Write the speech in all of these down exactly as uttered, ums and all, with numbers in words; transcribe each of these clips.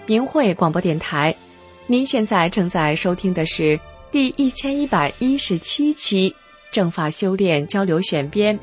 明慧广播电台。您现在正在收听的是第一千一百一十七期正法修炼交流选编。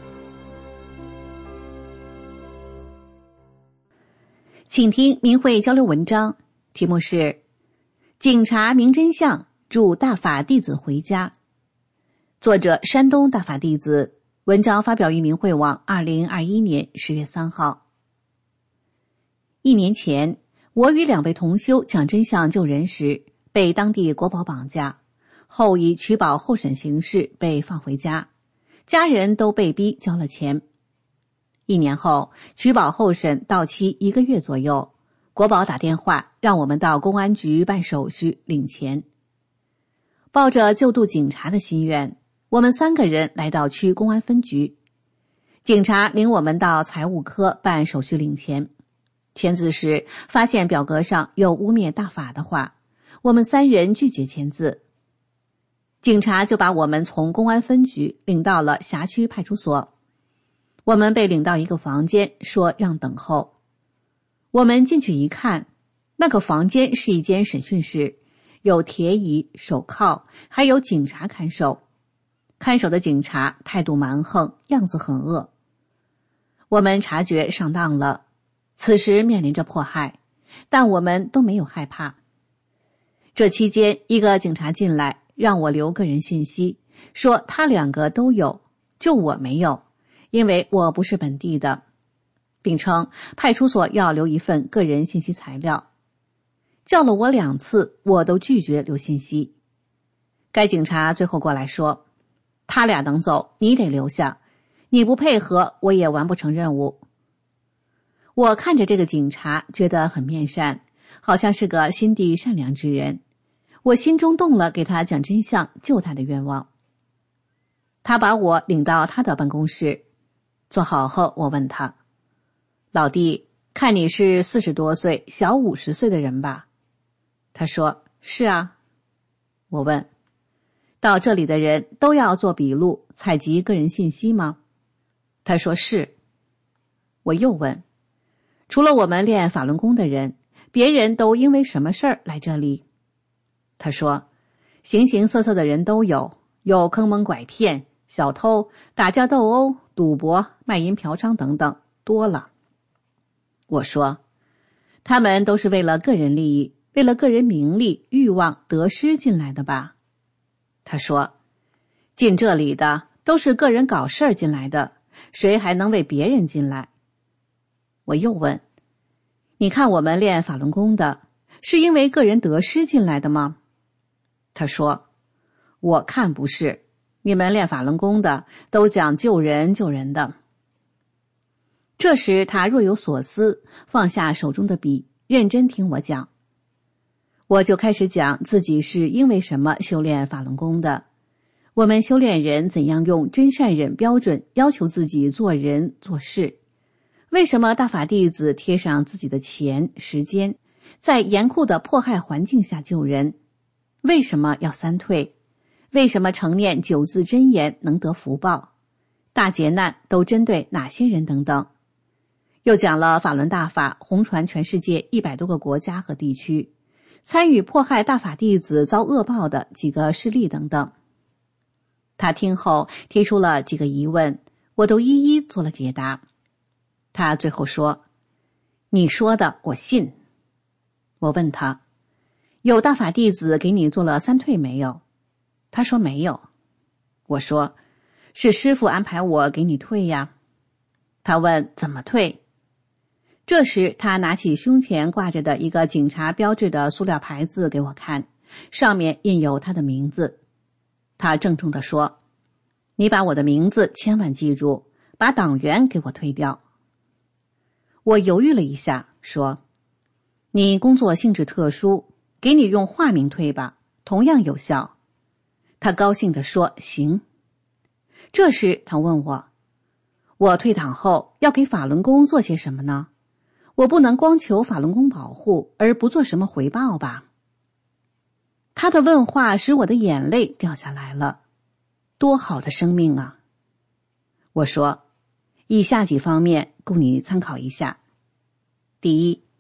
请听明慧交流文章，题目是警察明真相，助大法弟子回家。作者山东大法弟子，文章发表于明慧网二零二一年十月三号。一年前，我与两位同修讲真相救人时，被当地国保绑架，后以取保候审形式被放回家，家人都被逼交了钱。一年后，取保候审到期一个月左右，国保打电话让我们到公安局办手续领钱。抱着救度警察的心愿，我们三个人来到区公安分局。警察领我们到财务科办手续领钱。签字时发现表格上有污蔑大法的话，我们三人拒绝签字。警察就把我们从公安分局领到了辖区派出所。我们被领到一个房间，说让等候。我们进去一看，那个房间是一间审讯室，有铁椅、手铐，还有警察看守。看守的警察态度蛮横，样子很恶。我们察觉上当了，此时面临着迫害，但我们都没有害怕。这期间，一个警察进来，让我留个人信息，说他两个都有，就我没有，因为我不是本地的，并称派出所要留一份个人信息材料。叫了我两次，我都拒绝留信息。该警察最后过来说，他俩能走，你得留下，你不配合，我也完不成任务。我看着这个警察，觉得很面善，好像是个心地善良之人，我心中动了给他讲真相救他的愿望。他把我领到他的办公室，坐好后我问他，老弟，看你是四十多岁小五十岁的人吧？他说是啊。我问，到这里的人都要做笔录采集个人信息吗？他说是。我又问，除了我们练法轮功的人，别人都因为什么事儿来这里？他说，形形色色的人都有，有坑蒙拐骗、小偷、打架斗殴、赌博、卖淫嫖娼等等，多了。我说，他们都是为了个人利益，为了个人名利、欲望、得失进来的吧？他说，进这里的都是个人搞事儿进来的，谁还能为别人进来？我又问，你看我们练法轮功的，是因为个人得失进来的吗？他说，我看不是，你们练法轮功的都讲救人救人的。这时他若有所思，放下手中的笔，认真听我讲。我就开始讲自己是因为什么修炼法轮功的，我们修炼人怎样用真善忍标准要求自己做人做事，为什么大法弟子贴上自己的钱时间，在严酷的迫害环境下救人，为什么要三退，为什么承念九字真言能得福报，大劫难都针对哪些人等等。又讲了法轮大法红传全世界一百多个国家和地区，参与迫害大法弟子遭恶报的几个事例等等。他听后提出了几个疑问，我都一一做了解答。他最后说，你说的我信。我问他，有大法弟子给你做了三退没有？他说没有。我说，是师父安排我给你退呀。他问怎么退？这时他拿起胸前挂着的一个警察标志的塑料牌子给我看，上面印有他的名字。他郑重地说，你把我的名字千万记住，把党员给我退掉。我犹豫了一下，说，你工作性质特殊，给你用化名退吧，同样有效。他高兴地说行。这时他问我，我退党后要给法轮功做些什么呢？我不能光求法轮功保护而不做什么回报吧？他的问话使我的眼泪掉下来了，多好的生命啊！我说，以下几方面供你参考一下。第一，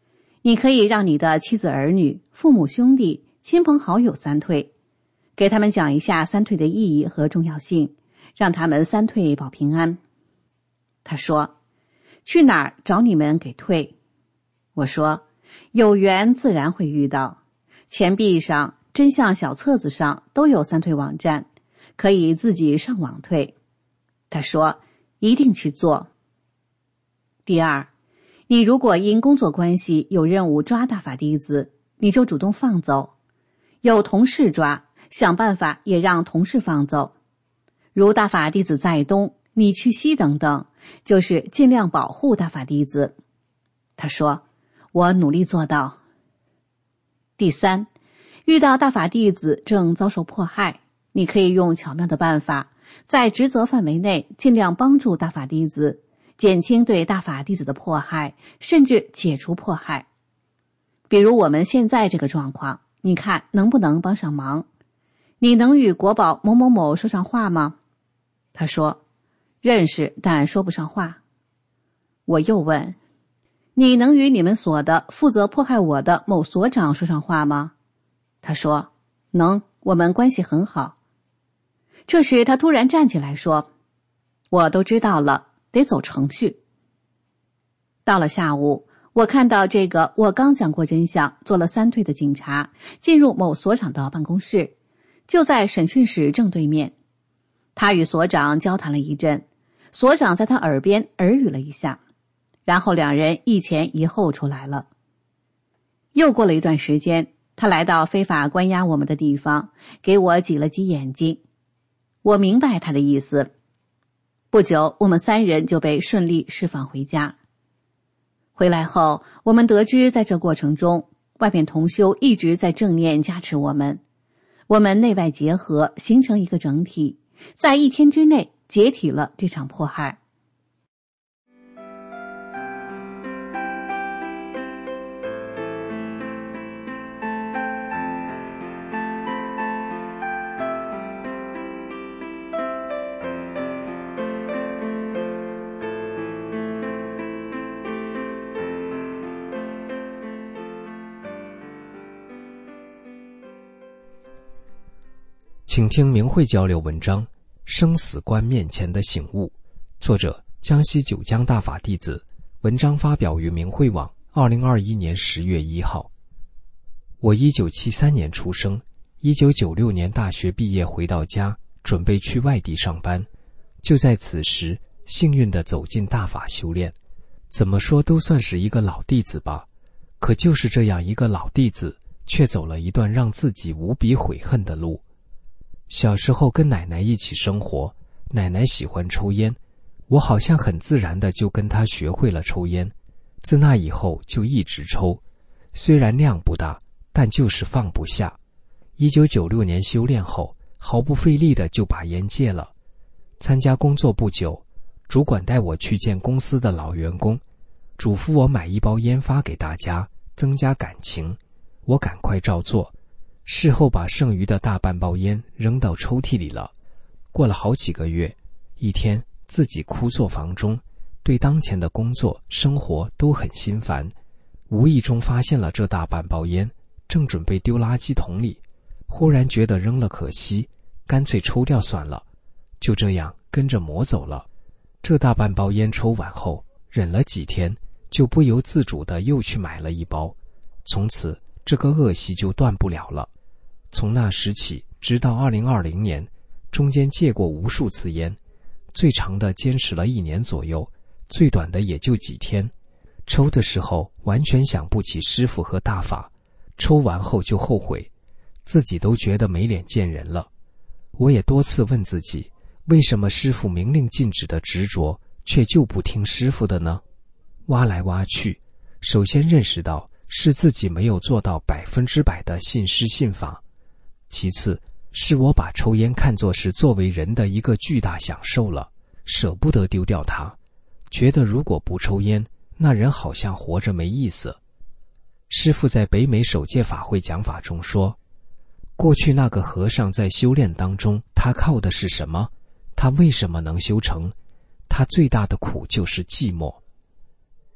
你可以让你的妻子儿女、父母兄弟、亲朋好友三退，给他们讲一下三退的意义和重要性，让他们三退保平安。他说，去哪儿找你们给退？我说，有缘自然会遇到，钱币上、真相小册子上都有三退网站，可以自己上网退。他说，一定去做。第二，你如果因工作关系有任务抓大法弟子，你就主动放走。有同事抓，想办法也让同事放走。如大法弟子在东，你去西等等，就是尽量保护大法弟子。他说，我努力做到。第三，遇到大法弟子正遭受迫害，你可以用巧妙的办法，在职责范围内尽量帮助大法弟子，减轻对大法弟子的迫害，甚至解除迫害。比如我们现在这个状况，你看能不能帮上忙？你能与国宝某某某说上话吗？他说，认识，但说不上话。我又问，你能与你们所的负责迫害我的某所长说上话吗？他说，能，我们关系很好。这时他突然站起来说，我都知道了，得走程序。到了下午，我看到这个我刚讲过真相做了三退的警察进入某所长的办公室，就在审讯室正对面。他与所长交谈了一阵，所长在他耳边耳语了一下，然后两人一前一后出来了。又过了一段时间，他来到非法关押我们的地方，给我挤了挤眼睛。我明白他的意思。不久，我们三人就被顺利释放回家。回来后，我们得知在这过程中，外面同修一直在正念加持我们，我们内外结合，形成一个整体，在一天之内解体了这场迫害。 请听明慧交流文章《生死观面前的醒悟》，作者江西九江大法弟子，文章发表于明慧网二零二一年十月一号。我一九七三年出生，一九九六年大学毕业回到家，准备去外地上班。就在此时，幸运地走进大法修炼，怎么说都算是一个老弟子吧。可就是这样一个老弟子，却走了一段让自己无比悔恨的路。小时候跟奶奶一起生活，奶奶喜欢抽烟，我好像很自然的就跟她学会了抽烟。自那以后就一直抽，虽然量不大，但就是放不下。一九九六年修炼后，毫不费力的就把烟戒了。参加工作不久，主管带我去见公司的老员工，嘱咐我买一包烟发给大家，增加感情。我赶快照做。事后把剩余的大半包烟扔到抽屉里了。过了好几个月，一天自己枯坐房中，对当前的工作生活都很心烦，无意中发现了这大半包烟，正准备丢垃圾桶里，忽然觉得扔了可惜，干脆抽掉算了，就这样跟着魔走了。这大半包烟抽完后，忍了几天，就不由自主地又去买了一包，从此这个恶习就断不了了。从那时起，直到二零二零年，中间戒过无数次烟，最长的坚持了一年左右，最短的也就几天。抽的时候完全想不起师父和大法，抽完后就后悔，自己都觉得没脸见人了。我也多次问自己，为什么师父明令禁止的执着，却就不听师父的呢？挖来挖去，首先认识到是自己没有做到百分之百的信师信法。其次，是我把抽烟看作是作为人的一个巨大享受了，舍不得丢掉它，觉得如果不抽烟，那人好像活着没意思。师父在北美首届法会讲法中说，过去那个和尚在修炼当中，他靠的是什么？他为什么能修成？他最大的苦就是寂寞。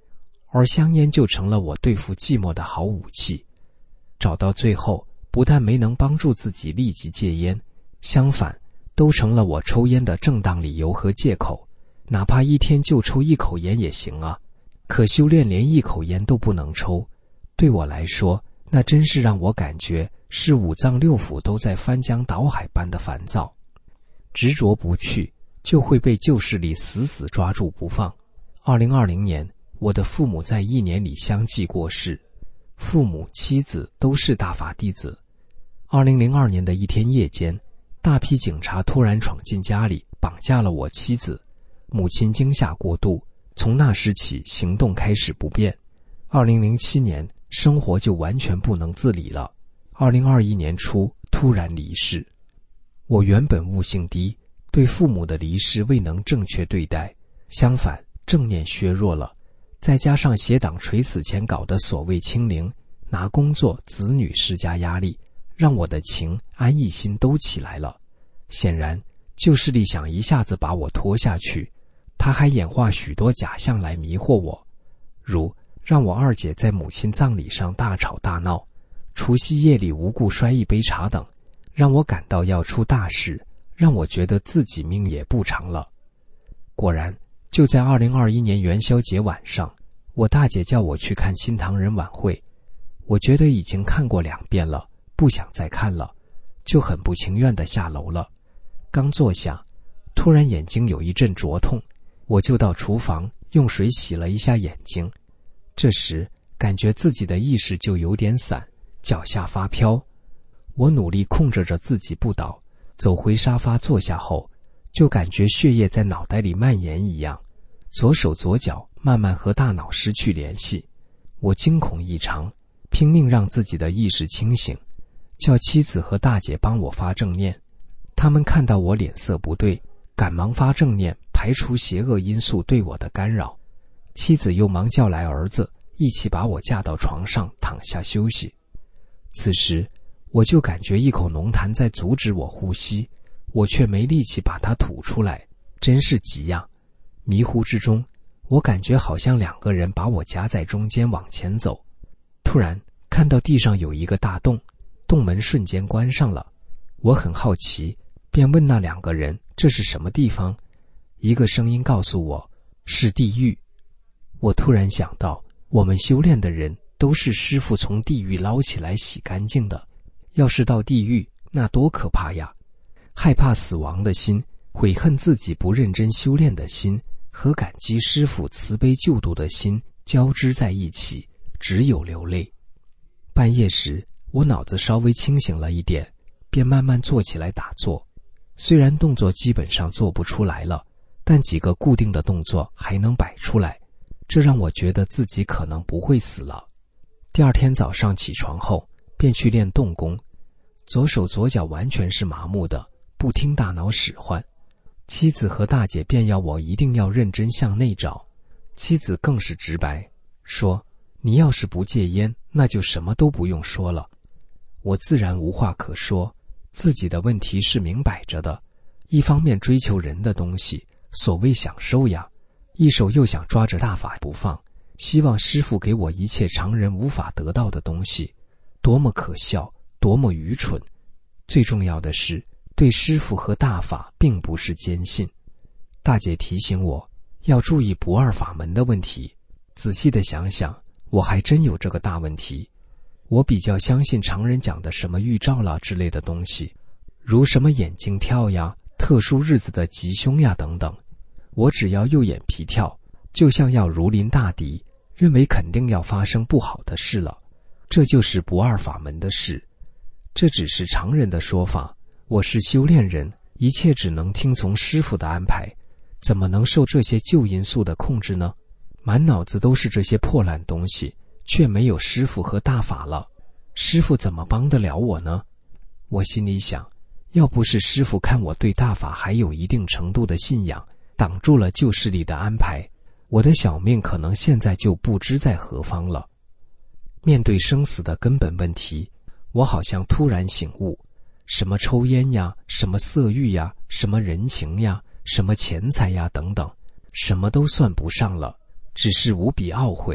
而香烟就成了我对付寂寞的好武器。找到最后，不但没能帮助自己立即戒烟，相反，都成了我抽烟的正当理由和借口。哪怕一天就抽一口烟也行啊，可修炼连一口烟都不能抽，对我来说，那真是让我感觉是五脏六腑都在翻江倒海般的烦躁。执着不去，就会被旧势力死死抓住不放。二零二零年，我的父母在一年里相继过世，父母、妻子都是大法弟子。二零零二年的一天夜间，大批警察突然闯进家里，绑架了我妻子。母亲惊吓过度，从那时起行动开始不便。二零零七年，生活就完全不能自理了。二零二一年初，突然离世。我原本悟性低，对父母的离世未能正确对待，相反，正念削弱了。再加上邪党垂死前搞的所谓清零，拿工作、子女施加压力，让我的情、安逸心都起来了。显然，旧势力想一下子把我拖下去，他还演化许多假象来迷惑我，如让我二姐在母亲葬礼上大吵大闹，除夕夜里无故摔一杯茶等，让我感到要出大事，让我觉得自己命也不长了。果然，就在二零二一年元宵节晚上，我大姐叫我去看新唐人晚会，我觉得已经看过两遍了，不想再看了，就很不情愿地下楼了。刚坐下，突然眼睛有一阵灼痛，我就到厨房用水洗了一下眼睛。这时感觉自己的意识就有点散，脚下发飘。我努力控制着自己不倒，走回沙发坐下后，就感觉血液在脑袋里蔓延一样，左手左脚慢慢和大脑失去联系。我惊恐异常，拼命让自己的意识清醒，叫妻子和大姐帮我发正念。他们看到我脸色不对，赶忙发正念，排除邪恶因素对我的干扰。妻子又忙叫来儿子，一起把我架到床上躺下休息。此时我就感觉一口浓痰在阻止我呼吸，我却没力气把它吐出来，真是急呀！迷糊之中，我感觉好像两个人把我夹在中间往前走。突然看到地上有一个大洞，洞门瞬间关上了。我很好奇，便问那两个人这是什么地方。一个声音告诉我，是地狱。我突然想到，我们修炼的人都是师父从地狱捞起来洗干净的，要是到地狱，那多可怕呀！害怕死亡的心，悔恨自己不认真修炼的心，和感激师父慈悲救度的心交织在一起，只有流泪。半夜时，我脑子稍微清醒了一点，便慢慢坐起来打坐。虽然动作基本上做不出来了，但几个固定的动作还能摆出来，这让我觉得自己可能不会死了。第二天早上起床后，便去练动功，左手左脚完全是麻木的，不听大脑使唤。妻子和大姐便要我一定要认真向内找，妻子更是直白，说你要是不戒烟，那就什么都不用说了。我自然无话可说，自己的问题是明摆着的，一方面追求人的东西，所谓享受呀，一手又想抓着大法不放，希望师父给我一切常人无法得到的东西，多么可笑，多么愚蠢。最重要的是，对师父和大法并不是坚信。大姐提醒我要注意不二法门的问题，仔细的想想，我还真有这个大问题。我比较相信常人讲的什么预兆啦之类的东西，如什么眼睛跳呀、特殊日子的吉凶呀等等。我只要右眼皮跳，就像要如临大敌，认为肯定要发生不好的事了。这就是不二法门的事。这只是常人的说法，我是修炼人，一切只能听从师父的安排，怎么能受这些旧因素的控制呢？满脑子都是这些破烂东西，却没有师父和大法了，师父怎么帮得了我呢？我心里想，要不是师父看我对大法还有一定程度的信仰，挡住了旧势力的安排，我的小命可能现在就不知在何方了。面对生死的根本问题，我好像突然醒悟，什么抽烟呀，什么色欲呀，什么人情呀，什么钱财呀等等，什么都算不上了，只是无比懊悔，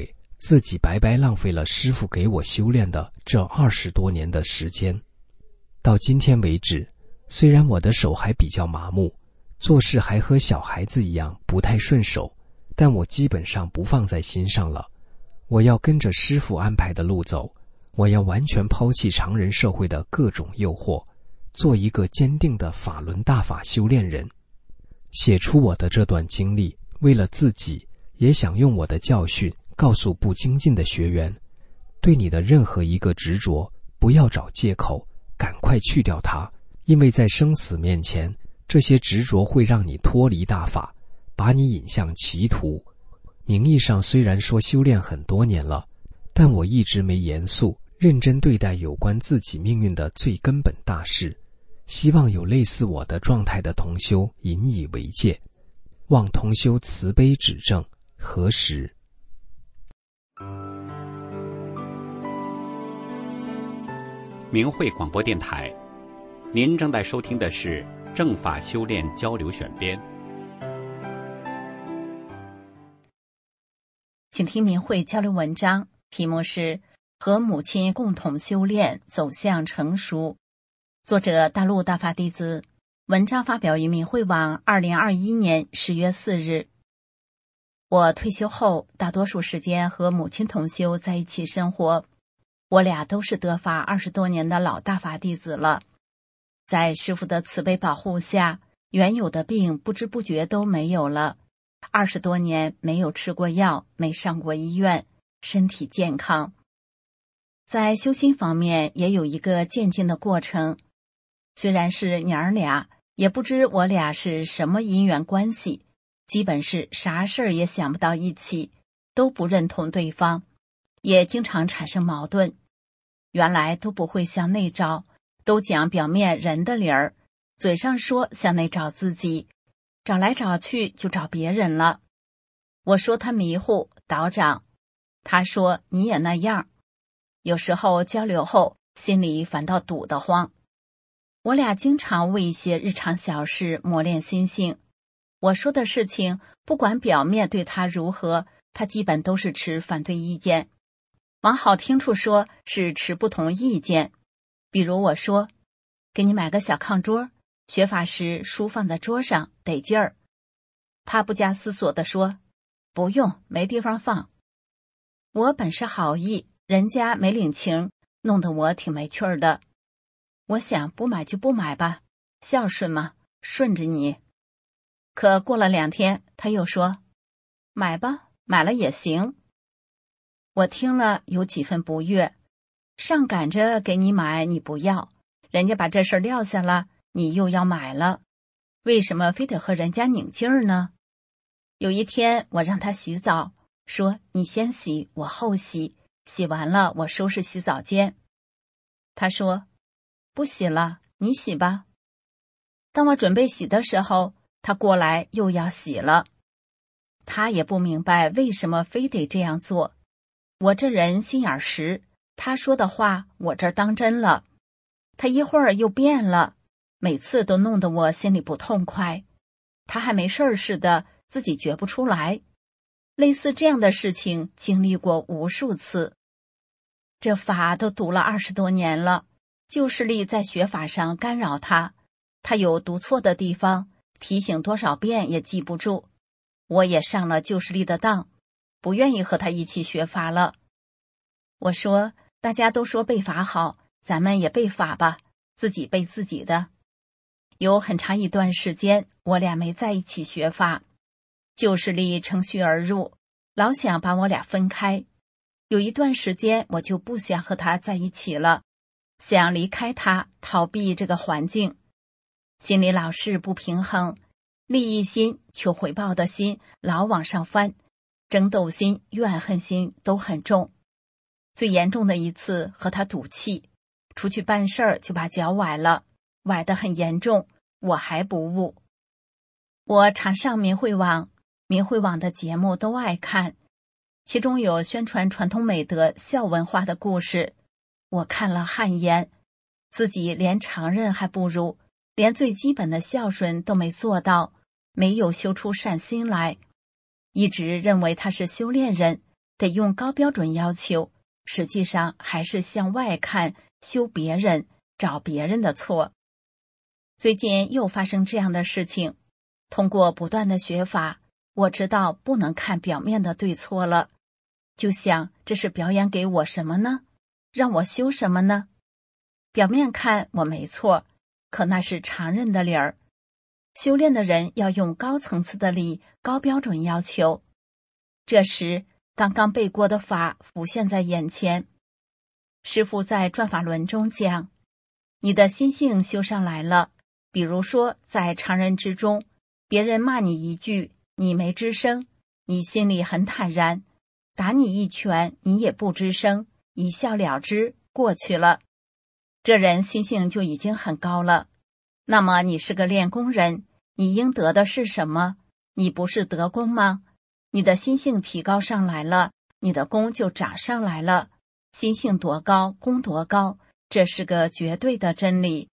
自己白白浪费了师父给我修炼的这二十多年的时间。到今天为止，虽然我的手还比较麻木，做事还和小孩子一样不太顺手，但我基本上不放在心上了。我要跟着师父安排的路走，我要完全抛弃常人社会的各种诱惑，做一个坚定的法轮大法修炼人。写出我的这段经历，为了自己，也想用我的教训告诉不精进的学员，对你的任何一个执着，不要找借口，赶快去掉它，因为在生死面前，这些执着会让你脱离大法，把你引向歧途。名义上虽然说修炼很多年了，但我一直没严肃认真对待有关自己命运的最根本大事，希望有类似我的状态的同修引以为戒，望同修慈悲指正，何时？ 明慧广播电台，您正在收听的是正法修炼交流选编。 请听明慧交流文章，题目是和母亲共同修炼，走向成熟。作者大陆大法弟子，文章发表于明慧网二零二一年十月四日。我退休后，大多数时间和母亲同修在一起生活。我俩都是得法二十多年的老大法弟子了，在师父的慈悲保护下，原有的病不知不觉都没有了。二十多年没有吃过药，没上过医院，身体健康。在修心方面也有一个渐进的过程。虽然是娘儿俩，也不知我俩是什么姻缘关系，基本是啥事儿也想不到一起，都不认同对方，也经常产生矛盾。原来都不会向内找，都讲表面人的理儿，嘴上说向内找自己，找来找去就找别人了。我说他迷糊倒长，他说你也那样。有时候交流后，心里反倒堵得慌。我俩经常为一些日常小事磨练心性。我说的事情，不管表面对他如何，他基本都是持反对意见。往好听处说，是持不同意见。比如我说，给你买个小炕桌，学法时书放在桌上得劲儿。他不加思索地说，不用，没地方放。我本是好意，人家没领情，弄得我挺没趣儿的。我想不买就不买吧，孝顺嘛，顺着你。可过了两天，他又说，买吧，买了也行。我听了有几分不悦，上赶着给你买你不要，人家把这事儿撂下了，你又要买了，为什么非得和人家拧劲儿呢？有一天我让他洗澡，说你先洗，我后洗，洗完了我收拾洗澡间。他说不洗了，你洗吧。当我准备洗的时候，他过来又要洗了。他也不明白为什么非得这样做。我这人心眼实，他说的话我这儿当真了。他一会儿又变了，每次都弄得我心里不痛快。他还没事儿似的，自己觉不出来。类似这样的事情经历过无数次。这法都读了二十多年了，旧势力在学法上干扰他，他有读错的地方，提醒多少遍也记不住。我也上了旧势力的当，不愿意和他一起学法了。我说，大家都说背法好，咱们也背法吧，自己背自己的。有很长一段时间，我俩没在一起学法，旧势力乘虚而入，老想把我俩分开。有一段时间，我就不想和他在一起了，想离开他，逃避这个环境。心里老是不平衡，利益心、求回报的心老往上翻，争斗心、怨恨心都很重。最严重的一次和他赌气，出去办事儿就把脚崴了，崴得很严重，我还不悟。我常上明慧网，明慧网的节目都爱看，其中有宣传传统美德孝文化的故事，我看了汗颜，自己连常人还不如，连最基本的孝顺都没做到，没有修出善心来，一直认为他是修炼人， 得用高标准要求，实际上还是向外看，修别人，找别人的错。最近又发生这样的事情，通过不断的学法，我知道不能看表面的对错了，就想这是表演给我什么呢？让我修什么呢？表面看我没错，可那是常人的理儿。修炼的人要用高层次的理，高标准要求。这时刚刚背过的法浮现在眼前。师父在转法轮中讲，你的心性修上来了，比如说在常人之中，别人骂你一句，你没吱声，你心里很坦然；打你一拳，你也不吱声，一笑了之，过去了。这人心性就已经很高了。那么你是个练功人，你应得的是什么？你不是得功吗？你的心性提高上来了，你的功就长上来了。心性多高，功多高，这是个绝对的真理。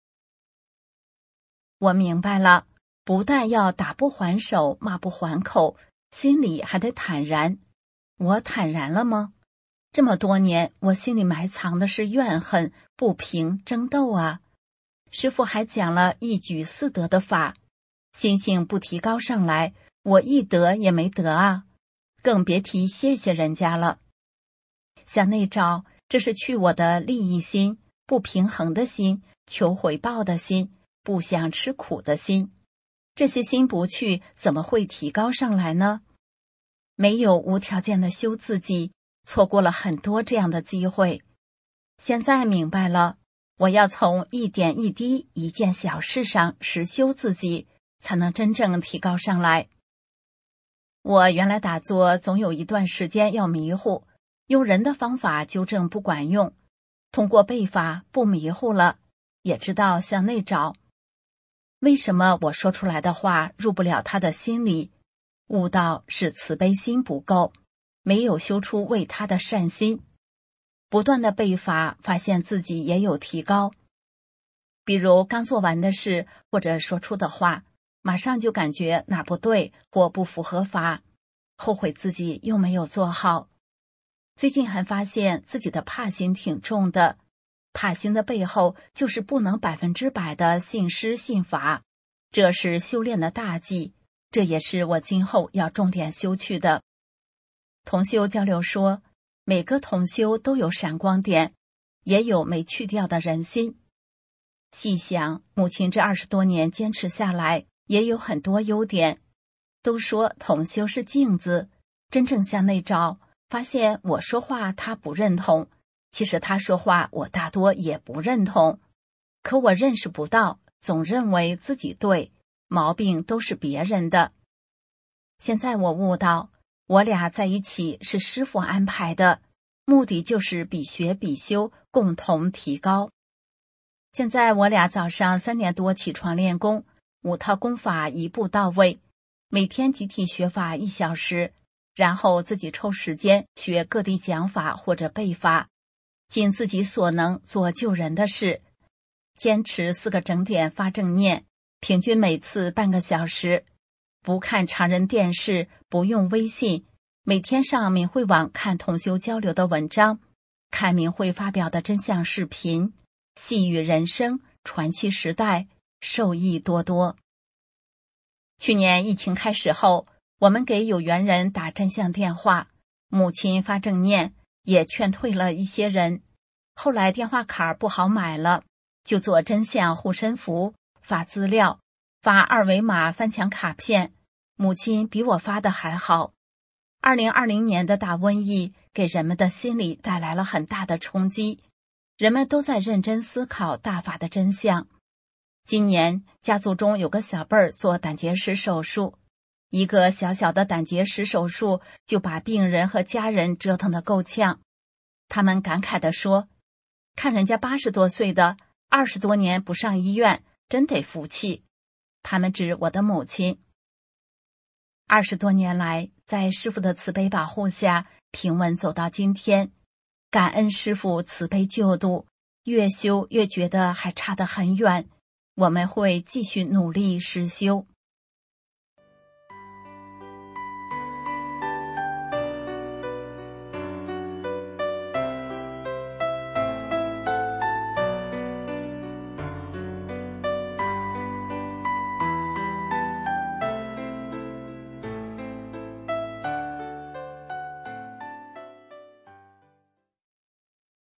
我明白了，不但要打不还手，骂不还口，心里还得坦然。我坦然了吗？这么多年，我心里埋藏的是怨恨、不平、争斗啊。师父还讲了一举四得的法，心性不提高上来，我一得也没得啊，更别提谢谢人家了。像那招，这是去我的利益心、不平衡的心、求回报的心、不想吃苦的心。这些心不去，怎么会提高上来呢？没有无条件的修自己，错过了很多这样的机会。现在明白了，我要从一点一滴、一件小事上实修自己，才能真正提高上来。我原来打坐总有一段时间要迷糊，用人的方法纠正不管用，通过背法不迷糊了，也知道向内找。为什么我说出来的话入不了他的心里？悟道是慈悲心不够，没有修出为他的善心。不断的背法，发现自己也有提高。比如刚做完的事或者说出的话，马上就感觉哪儿不对或不符合法，后悔自己又没有做好。最近还发现自己的怕心挺重的，怕心的背后就是不能百分之百的信师信法，这是修炼的大忌，这也是我今后要重点修去的。同修交流说，每个同修都有闪光点，也有没去掉的人心。细想，母亲这二十多年坚持下来，也有很多优点。都说同修是镜子，真正向内照，发现我说话他不认同，其实他说话我大多也不认同，可我认识不到，总认为自己对，毛病都是别人的。现在我悟到，我俩在一起是师父安排的，目的就是比学比修，共同提高。现在我俩早上三点多起床练功，五套功法一步到位，每天集体学法一小时，然后自己抽时间学各地讲法或者背法，尽自己所能做救人的事。坚持四个整点发正念，平均每次半个小时，不看常人电视，不用微信，每天上明慧网看同修交流的文章，看明慧发表的真相视频，细语人生，传奇时代，受益多多。去年疫情开始后，我们给有缘人打真相电话，母亲发正念，也劝退了一些人。后来电话卡不好买了，就做真相护身符，发资料，发二维码翻墙卡片，母亲比我发的还好。二零二零年的大瘟疫给人们的心理带来了很大的冲击，人们都在认真思考大法的真相。今年家族中有个小辈儿做胆结石手术，一个小小的胆结石手术就把病人和家人折腾得够呛。他们感慨地说，看人家八十多岁的，二十多年不上医院，真得服气。他们指我的母亲。二十多年来，在师父的慈悲保护下，平稳走到今天，感恩师父慈悲救度，越修越觉得还差得很远，我们会继续努力实修。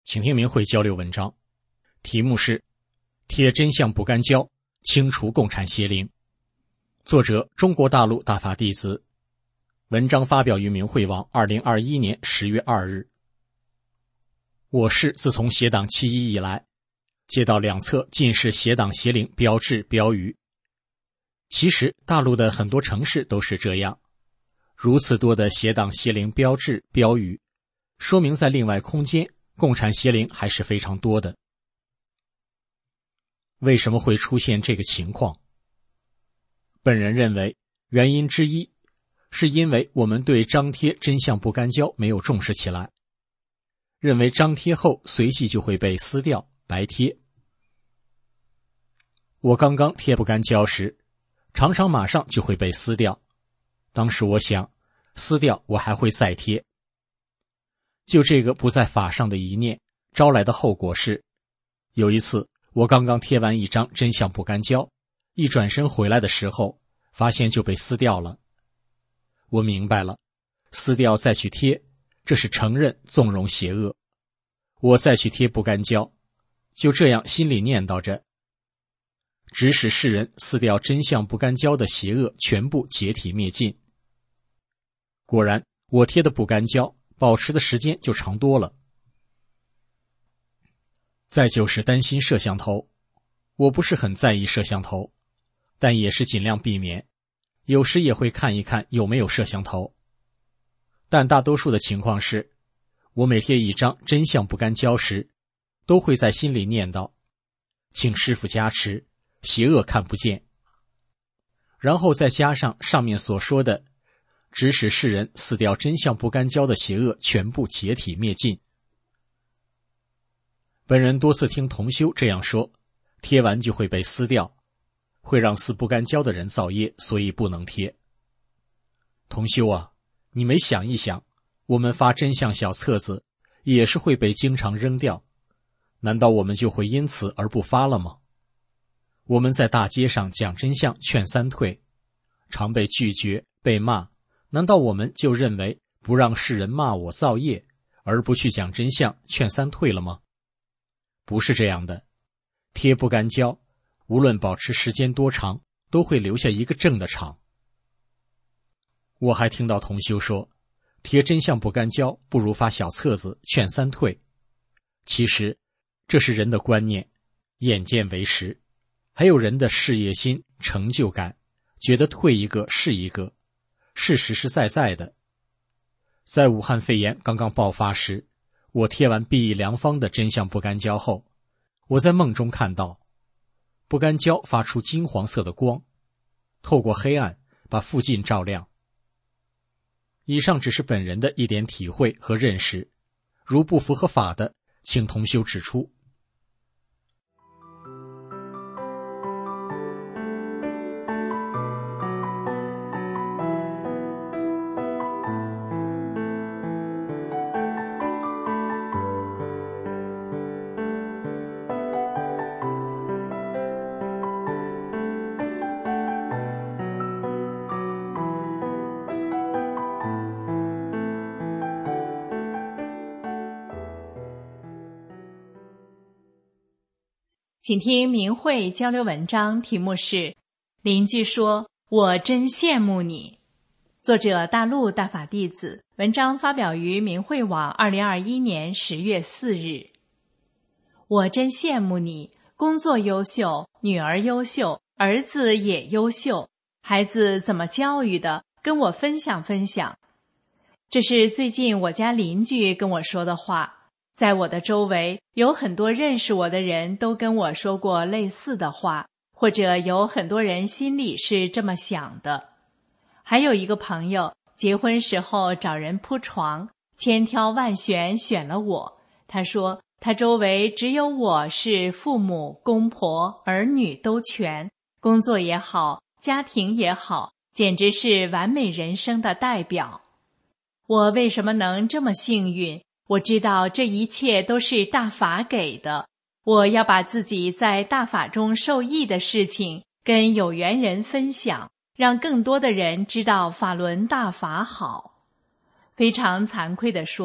请听明慧交流文章，题目是贴真相不干胶，清除共产邪灵。作者中国大陆大法弟子。文章发表于明慧网二零二一年十月二日。我市自从协党七一以来，街道两侧尽是邪党邪灵标志标语。其实大陆的很多城市都是这样，如此多的邪党邪灵标志标语，说明在另外空间共产邪灵还是非常多的。为什么会出现这个情况？本人认为原因之一是因为我们对张贴真相不干胶没有重视起来，认为张贴后随即就会被撕掉白贴。我刚刚贴不干胶时，常常马上就会被撕掉，当时我想撕掉我还会再贴。就这个不在法上的一念招来的后果是，有一次我刚刚贴完一张真相不干胶，一转身回来的时候发现就被撕掉了。我明白了，撕掉再去贴，这是承认纵容邪恶。我再去贴不干胶，就这样心里念叨着，指使世人撕掉真相不干胶的邪恶全部解体灭尽。果然我贴的不干胶保持的时间就长多了。再就是担心摄像头，我不是很在意摄像头，但也是尽量避免，有时也会看一看有没有摄像头。但大多数的情况是，我每贴一张真相不干胶时，都会在心里念叨，请师父加持，邪恶看不见。然后再加上上面所说的，指使世人撕掉真相不干胶的邪恶全部解体灭尽。本人多次听同修这样说，贴完就会被撕掉，会让撕不干胶的人造业，所以不能贴。同修啊，你没想一想，我们发真相小册子也是会被经常扔掉，难道我们就会因此而不发了吗？我们在大街上讲真相劝三退，常被拒绝被骂，难道我们就认为不让世人骂我造业，而不去讲真相劝三退了吗？不是这样的，贴不干胶无论保持时间多长，都会留下一个正的场。我还听到同修说，贴真相不干胶不如发小册子劝三退。其实这是人的观念，眼见为实，还有人的事业心成就感，觉得退一个是一个，是实实在在的。在武汉肺炎刚刚爆发时，我贴完碧益良方的真相不干胶后，我在梦中看到不干胶发出金黄色的光，透过黑暗把附近照亮。以上只是本人的一点体会和认识，如不符合法的，请同修指出。 请听明慧交流文章，题目是邻居说我真羡慕你。作者大陆大法弟子，文章发表于明慧网二零二一年十月四日。我真羡慕你，工作优秀，女儿优秀，儿子也优秀，孩子怎么教育的，跟我分享分享。这是最近我家邻居跟我说的话。在我的周围，有很多认识我的人都跟我说过类似的话，或者有很多人心里是这么想的。还有一个朋友，结婚时候找人铺床，千挑万选选了我。他说，他周围只有我是父母、公婆、儿女都全，工作也好，家庭也好，简直是完美人生的代表。我为什么能这么幸运？我知道这一切都是大法给的，我要把自己在大法中受益的事情跟有缘人分享，让更多的人知道法轮大法好。非常惭愧地说，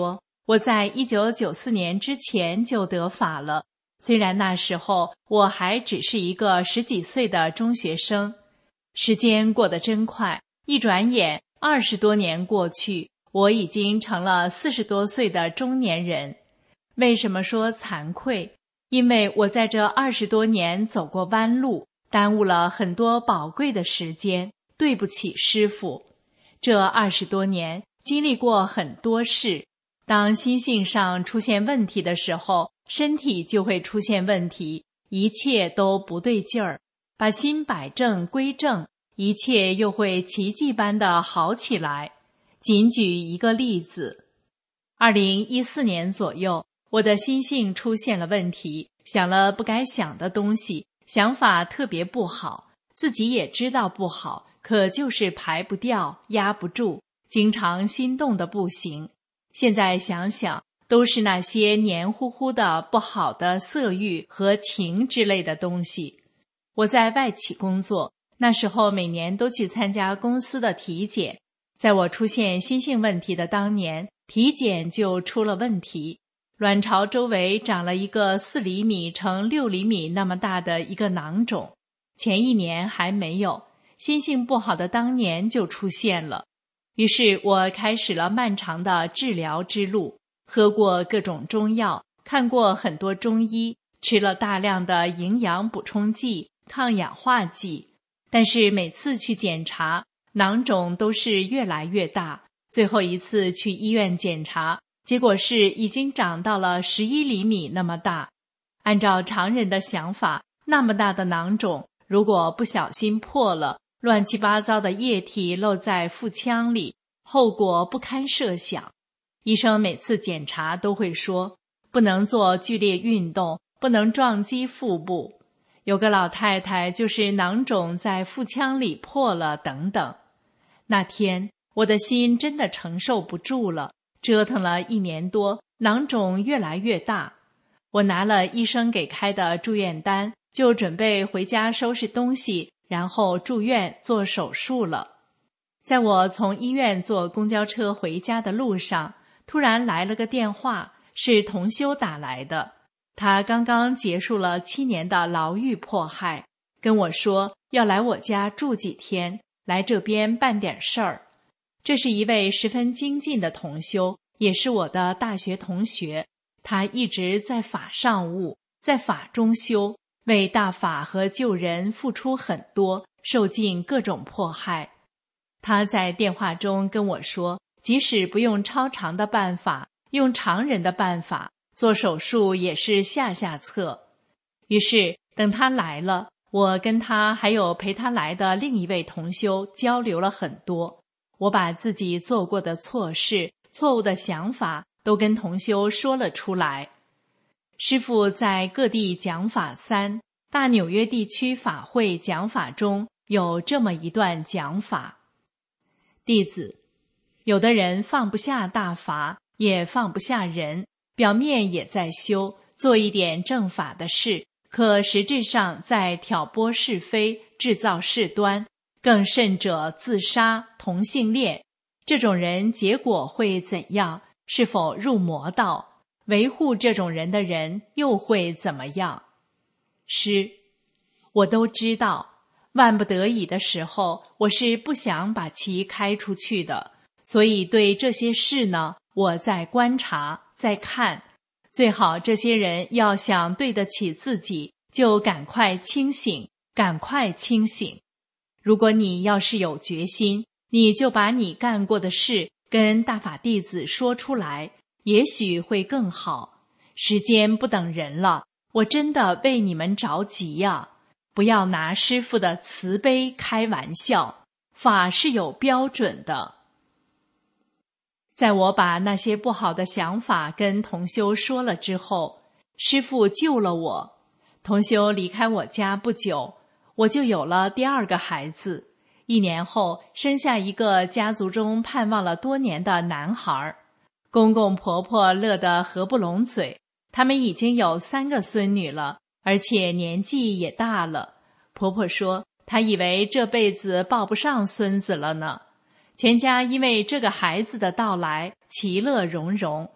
我在一九九四年之前就得法了，虽然那时候我还只是一个十几岁的中学生。时间过得真快，一转眼二十多年过去，我已经成了四十多岁的中年人。为什么说惭愧？因为我在这二十多年走过弯路，耽误了很多宝贵的时间，对不起师父。这二十多年经历过很多事，当心性上出现问题的时候，身体就会出现问题，一切都不对劲儿。把心摆正归正，一切又会奇迹般的好起来。仅举一个例子，二零一四年左右，我的心性出现了问题，想了不该想的东西，想法特别不好，自己也知道不好，可就是排不掉，压不住，经常心动的不行。现在想想，都是那些黏糊糊的不好的色欲和情之类的东西。我在外企工作，那时候每年都去参加公司的体检。在我出现心性问题的当年，体检就出了问题，卵巢周围长了一个四厘米乘六厘米那么大的一个囊肿。前一年还没有，心性不好的当年就出现了。于是我开始了漫长的治疗之路，喝过各种中药，看过很多中医，吃了大量的营养补充剂、抗氧化剂，但是每次去检查，囊肿都是越来越大。最后一次去医院检查，结果是已经长到了十一厘米那么大。按照常人的想法，那么大的囊肿，如果不小心破了，乱七八糟的液体漏在腹腔里，后果不堪设想。医生每次检查都会说，不能做剧烈运动，不能撞击腹部。有个老太太就是囊肿在腹腔里破了等等。那天我的心真的承受不住了，折腾了一年多，囊肿越来越大。我拿了医生给开的住院单，就准备回家收拾东西，然后住院做手术了。在我从医院坐公交车回家的路上，突然来了个电话，是同修打来的。他刚刚结束了七年的牢狱迫害，跟我说要来我家住几天，来这边办点事儿。这是一位十分精进的同修，也是我的大学同学。他一直在法上悟，在法中修，为大法和救人付出很多，受尽各种迫害。他在电话中跟我说，即使不用超常的办法，用常人的办法，做手术也是下下策。于是等他来了，我跟他还有陪他来的另一位同修交流了很多。我把自己做过的错事、错误的想法都跟同修说了出来。师父在各地讲法三，大纽约地区法会讲法中有这么一段讲法：弟子，有的人放不下大法，也放不下人，表面也在修，做一点正法的事，可实质上在挑拨是非，制造事端，更甚者自杀、同性恋。这种人结果会怎样？是否入魔道？维护这种人的人又会怎么样？师，我都知道，万不得已的时候，我是不想把其开出去的，所以对这些事呢，我在观察，在看。最好这些人要想对得起自己，就赶快清醒，赶快清醒。如果你要是有决心，你就把你干过的事跟大法弟子说出来，也许会更好。时间不等人了，我真的为你们着急呀！不要拿师父的慈悲开玩笑，法是有标准的。在我把那些不好的想法跟同修说了之后，师父救了我。同修离开我家不久，我就有了第二个孩子。一年后，生下一个家族中盼望了多年的男孩。公公婆婆乐得合不拢嘴，他们已经有三个孙女了，而且年纪也大了。婆婆说，她以为这辈子抱不上孙子了呢。全家因为这个孩子的到来其乐融融。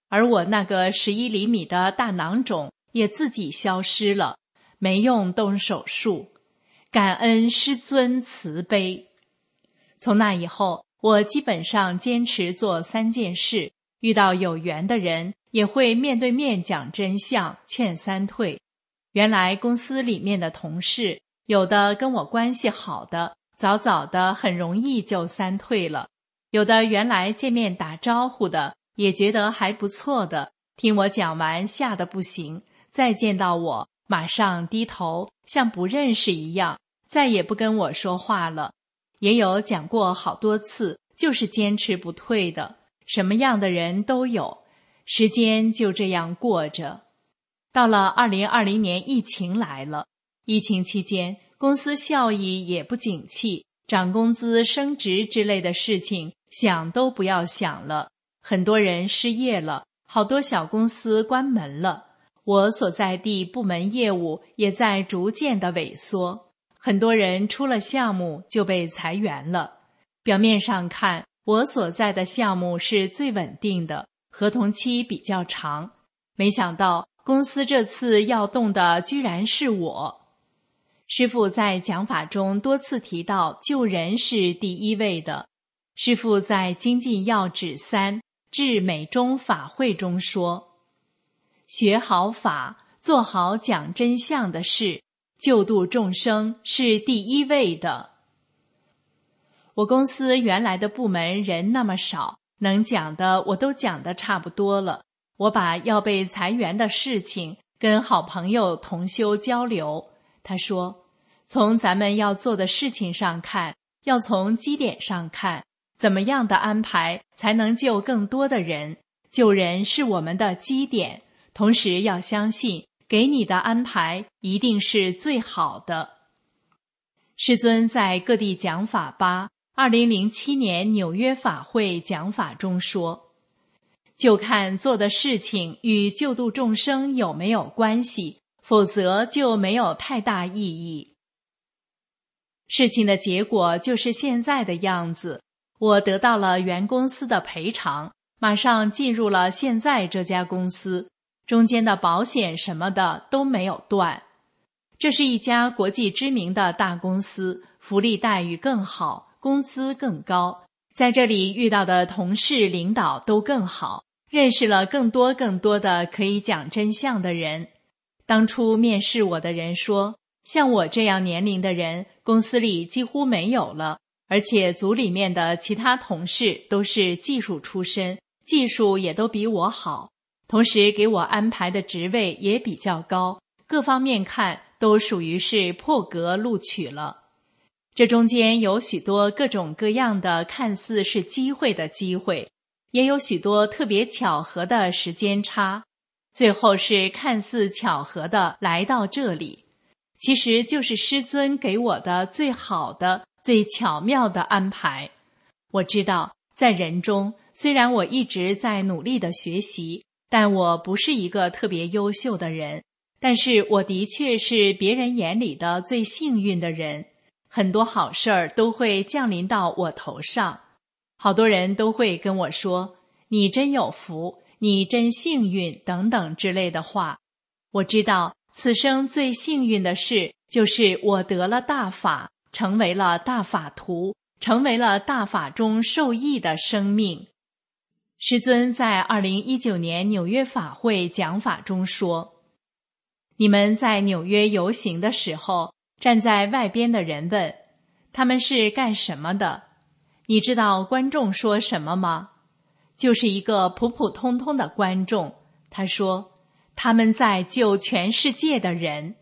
而我那个十一厘米的大囊肿也自己消失了，没用动手术。感恩师尊慈悲。从那以后，我基本上坚持做三件事，遇到有缘的人也会面对面讲真相，劝三退。原来公司里面的同事，有的跟我关系好的，早早的很容易就三退了；有的原来见面打招呼的，也觉得还不错的，听我讲完吓得不行，再见到我马上低头，像不认识一样，再也不跟我说话了。也有讲过好多次，就是坚持不退的，什么样的人都有。时间就这样过着。到了二零二零年，疫情来了。疫情期间，公司效益也不景气，涨工资、升职之类的事情想都不要想了。很多人失业了，好多小公司关门了。我所在地部门业务也在逐渐的萎缩，很多人出了项目就被裁员了。表面上看，我所在的项目是最稳定的，合同期比较长。没想到公司这次要动的居然是我。师父在讲法中多次提到救人是第一位的。师父在精进要旨三至美中法会中说，学好法，做好讲真相的事，救度众生是第一位的。我公司原来的部门人那么少，能讲的我都讲得差不多了。我把要被裁员的事情跟好朋友同修交流，他说，从咱们要做的事情上看，要从基点上看，怎么样的安排才能救更多的人？救人是我们的基点，同时要相信给你的安排一定是最好的。师尊在各地讲法八二零零七年纽约法会讲法中说，就看做的事情与救度众生有没有关系，否则就没有太大意义。事情的结果就是现在的样子，我得到了原公司的赔偿，马上进入了现在这家公司，中间的保险什么的都没有断。这是一家国际知名的大公司，福利待遇更好，工资更高，在这里遇到的同事领导都更好，认识了更多更多的可以讲真相的人。当初面试我的人说，像我这样年龄的人，公司里几乎没有了，而且组里面的其他同事都是技术出身，技术也都比我好，同时给我安排的职位也比较高，各方面看都属于是破格录取了。这中间有许多各种各样的看似是机会的机会，也有许多特别巧合的时间差，最后是看似巧合的来到这里，其实就是师尊给我的最好的、最巧妙的安排。我知道，在人中，虽然我一直在努力的学习，但我不是一个特别优秀的人，但是我的确是别人眼里的最幸运的人。很多好事儿都会降临到我头上，好多人都会跟我说，你真有福，你真幸运等等之类的话。我知道此生最幸运的事就是我得了大法，成为了大法徒，成为了大法中受益的生命。师尊在二零一九年纽约法会讲法中说，你们在纽约游行的时候，站在外边的人问，他们是干什么的？你知道观众说什么吗？就是一个普普通通的观众，他说，他们在救全世界的人。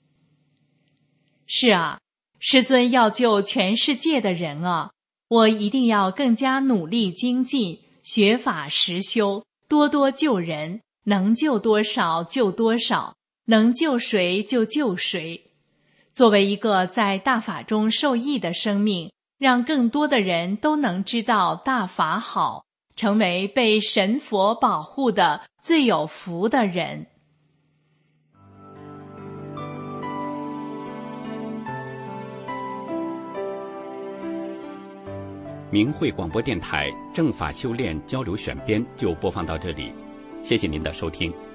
是啊，师尊要救全世界的人啊，我一定要更加努力精进，学法实修，多多救人，能救多少救多少，能救谁就救谁。作为一个在大法中受益的生命，让更多的人都能知道大法好，成为被神佛保护的最有福的人。 明慧广播电台正法修炼交流选编就播放到这里， 谢谢您的收听。